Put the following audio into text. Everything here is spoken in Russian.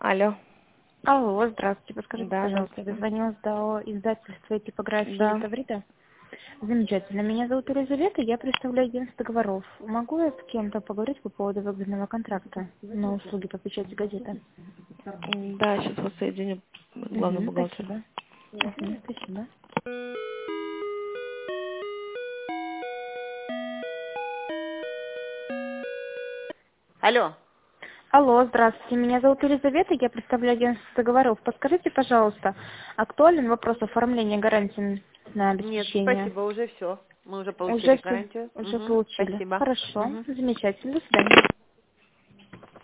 Алло. Алло, здравствуйте. Подскажите, Да, пожалуйста, здравствуйте. дозвонилась до издательства и типографии Да. Таврида? Замечательно. Меня зовут Елизавета, я представляю агентство договоров. Могу я с кем-то поговорить по поводу выгодного контракта на услуги по печати газеты? Да, сейчас вас соединю. Главный бухгалтер. Спасибо. Спасибо. Алло. Алло, здравствуйте. Меня зовут Елизавета, я представляю агентство договоров. Подскажите, пожалуйста, актуален вопрос оформления гарантии на Нет, обеспечение? спасибо, уже все. Мы уже получили Уже, гарантию. уже получили. Спасибо. Хорошо, Мгм. замечательно. До свидания.